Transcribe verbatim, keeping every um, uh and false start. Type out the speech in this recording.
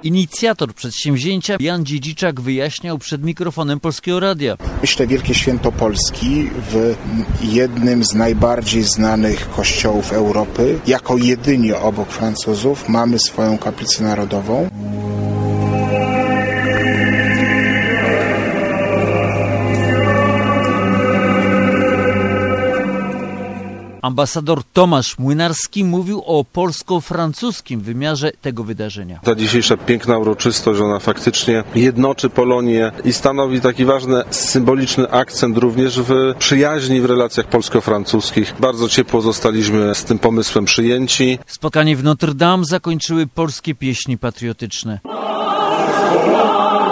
Inicjator przedsięwzięcia Jan Dziedziczak wyjaśniał przed mikrofonem Polskiego Radia. Myślę, Wielkie Święto Polski w jednym z najbardziej znanych kościołów Europy. Jako jedynie obok Francuzów mamy swoją kaplicę narodową. Ambasador Tomasz Młynarski mówił o polsko-francuskim wymiarze tego wydarzenia. Ta dzisiejsza piękna uroczystość, ona faktycznie jednoczy Polonię i stanowi taki ważny, symboliczny akcent również w przyjaźni w relacjach polsko-francuskich. Bardzo ciepło zostaliśmy z tym pomysłem przyjęci. Spotkanie w Notre Dame zakończyły polskie pieśni patriotyczne.